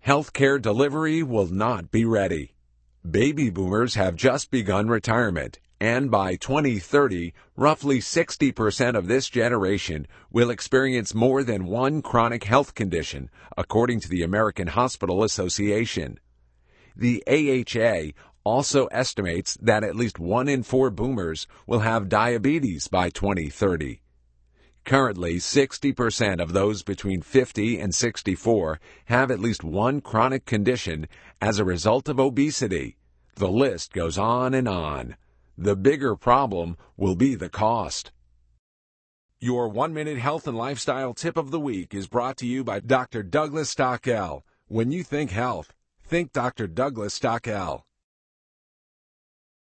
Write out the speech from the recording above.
Healthcare delivery will not be ready. Baby boomers have just begun retirement, and by 2030, roughly 60% of this generation will experience more than one chronic health condition, according to the American Hospital Association. The AHA also estimates that at least 1 in 4 boomers will have diabetes by 2030. Currently, 60% of those between 50 and 64 have at least one chronic condition as a result of obesity. The list goes on and on. The bigger problem will be the cost. Your 1-minute health and lifestyle tip of the week is brought to you by Dr. Douglas Stockel. When you think health, think Dr. Douglas Stockel.